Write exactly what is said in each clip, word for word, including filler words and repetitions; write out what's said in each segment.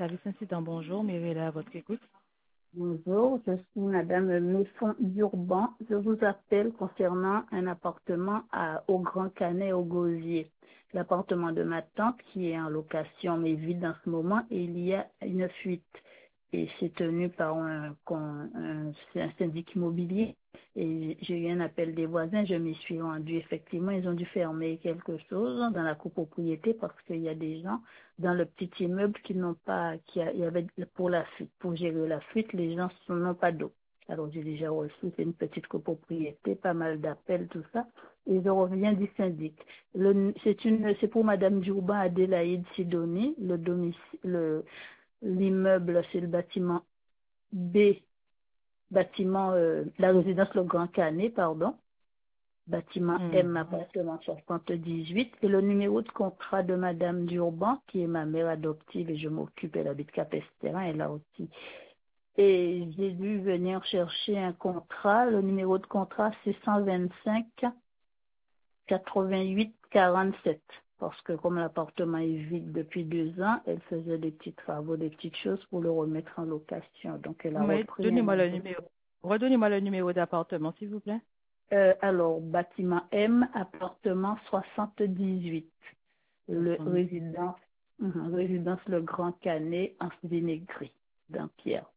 service incident. Bonjour, Mirella, à votre écoute. Bonjour, je suis Madame Messon Durban. Je vous appelle concernant un appartement à, au Grand Canet, au Gosier. L'appartement de ma tante qui est en location mais vide en ce moment et il y a une fuite. Et c'est tenu par un, un, un, un syndic immobilier. Et j'ai eu un appel des voisins, je m'y suis rendue. Effectivement, ils ont dû fermer quelque chose dans la copropriété parce qu'il y a des gens dans le petit immeuble qui n'ont pas, qui a, il y avait pour la fuite, pour gérer la fuite, les gens n'ont pas d'eau. Alors j'ai déjà reçu, c'est une petite copropriété, pas mal d'appels, tout ça. Et je reviens du syndic. Le, c'est une, c'est pour Madame Durban Adélaïde Sidonie, le domicile, le, l'immeuble, c'est le bâtiment B, bâtiment, euh, la résidence Le Grand Canet, pardon. Bâtiment Hmm. M, appartement soixante-dix-huit, et le numéro de contrat de Madame Durban, qui est ma mère adoptive et je m'occupe, elle habite Cap-Estérin, elle a aussi. Et j'ai dû venir chercher un contrat, le numéro de contrat c'est cent vingt-cinq quatre-vingt-huit quarante-sept. Parce que comme l'appartement est vide depuis deux ans, elle faisait des petits travaux, des petites choses pour le remettre en location. Donc elle a Oui, repris un donnez-moi le endroit. numéro. Redonnez-moi le numéro d'appartement, s'il vous plaît. Euh, alors, bâtiment M, appartement soixante-dix-huit. Le soixante. résidence, mhm, résidence Le Grand Canet en Sénégris, dans Pierre.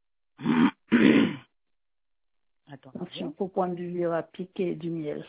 Attention, Attendez. pour prendre du virapique et du miel.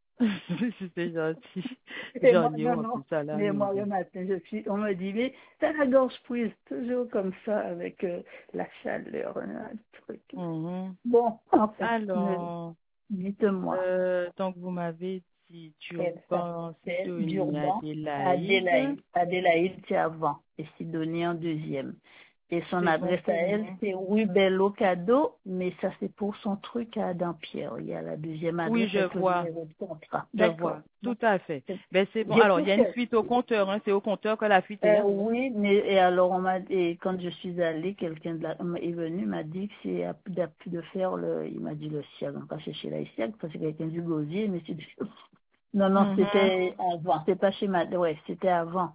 C'est gentil. Et moi, J'en ai non, en non. plus à la Mais moi, le maison. matin, je suis, on me dit, mais t'as la gorge prise, toujours comme ça, avec euh, la chaleur, un truc. Mhm. Bon, enfin, me- Alors, dites-moi. euh, donc vous m'avez dit Elle Durban, s'appelle Sidonie, Durban Adélaïde. Adélaïde. Adélaïde, c'est avant. Et Sidonie en deuxième. Et son C'est bon adresse à pour elle, moi. c'est rue Bello Cadeau, mais ça, c'est pour son truc à Dampierre. Il y a la deuxième Oui, adresse je avec le vois. numéro de contrat. Je D'accord. vois. Tout à fait. Ben, c'est bon. J'ai Alors, tout il y a une fait. fuite au compteur, hein. C'est au compteur que la fuite est, Euh, hein. oui, mais et alors on m'a et quand je suis allée, quelqu'un de la, est venu, m'a dit que c'est à- d'a- de faire le, il m'a dit le siège, on va pas chercher la siège, parce que c'est quelqu'un du gosier, mais c'est du, non, non, Mhm. c'était avant, c'est pas chez ma, ouais, c'était avant.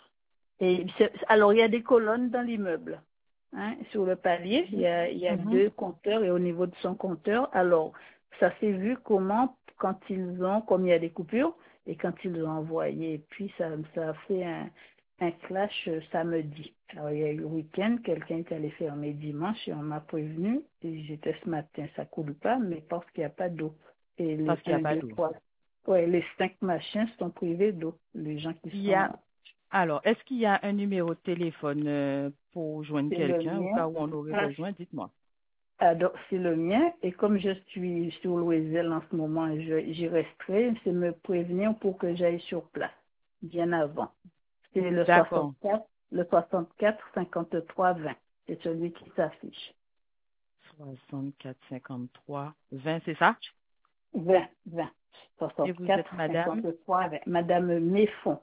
Et c'est- alors il y a des colonnes dans l'immeuble, hein, sur le palier, il y a, il y a Mhm. deux compteurs et au niveau de son compteur, alors ça s'est vu comment quand ils ont, comme il y a des coupures et quand ils ont envoyé, et puis ça, ça a fait un, un clash euh, samedi. Alors il y a eu le week-end, quelqu'un est allé fermer dimanche et on m'a prévenu et j'étais ce matin, ça coule pas, mais parce qu'il n'y a pas d'eau. Et les Parce qu'il n'y a un, pas deux, d'eau. trois, ouais, les cinq machins sont privés d'eau, les gens qui Il y sont. a, alors, est-ce qu'il y a un numéro de téléphone euh, pour joindre C'est le quelqu'un au mien. cas où on aurait Ah, besoin? Dites-moi. alors, c'est le mien. Et comme je suis sur l'Oiselle en ce moment, je- j'y resterai. C'est me prévenir pour que j'aille sur place, bien avant. C'est le D'accord. soixante-quatre, le soixante-quatre cinquante-trois vingt. C'est celui qui s'affiche. soixante-quatre cinquante-trois vingt, c'est ça? vingt, vingt. Et vous soixante-quatre êtes madame cinquante-trois vingt. Madame Méfond,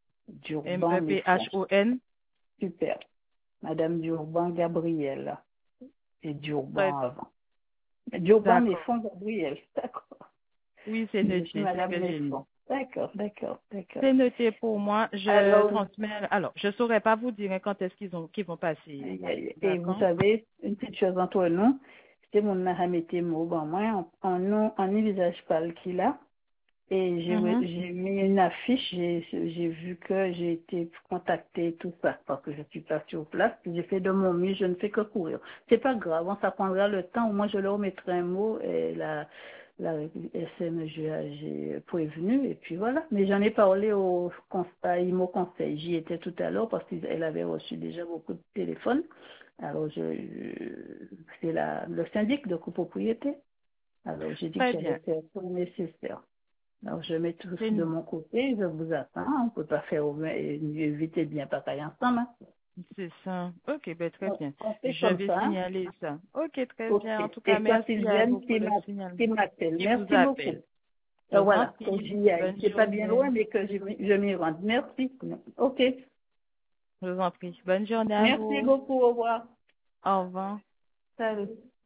Durban Méfond. M-E-P-H-O-N? Super. Madame Durban Gabrielle. Et Ouais, Durban avant. Durban d'accord. Méfond Gabrielle. D'accord. Oui, c'est Je suis noté. C'est ce Madame que j'ai mis. Messon. D'accord, d'accord, d'accord. C'est noté pour moi. Je Alors, transmets. Alors, je ne saurais pas vous dire quand est-ce qu'ils ont qu'ils vont passer. et et vous D'accord? savez, une petite chose entre nous, c'est mon mahamete mot, bon, moi, en, en, non- en envisage pas le qu'il a, et j'ai re- Mhm. j'ai mis une affiche, j'ai j'ai vu que j'ai été contactée, tout ça, parce que je suis pas sur place, puis j'ai fait de mon mieux, je ne fais que courir. C'est pas grave, hein, ça prendra le temps, moi je leur mettrai un mot, et la, la S M G A, j'ai prévenu, et puis voilà. Mais j'en ai parlé au cons- à Imo Conseil, j'y étais tout à l'heure, parce qu'elle avait reçu déjà beaucoup de téléphones. Alors, je, je- c'est la, le syndic de copropriété. Alors, j'ai dit que Très j'allais bien. faire tout le nécessaire. Alors, je mets tout C'est de mon côté, je vous attends. On ne peut pas faire au moins, et mieux vite et bien pareil ensemble. Hein. c'est ça. Ok, ben très On, bien. on fait Je comme vais ça. Hein. signaler ça. Ok, très OK. bien. En tout cas, Et quand ils merci à vous viennent, pour qu'ils le m'a- signalement. qu'ils m'appellent. Qui vous Merci beaucoup. appelle. Je Euh, vous en voilà, que prie. j'y aille. Bonne C'est pas bien journée. loin, mais que je, je m'y rende. Merci. OK. Je vous en prie. Bonne journée à Merci vous. beaucoup. Au revoir. Au revoir. Salut.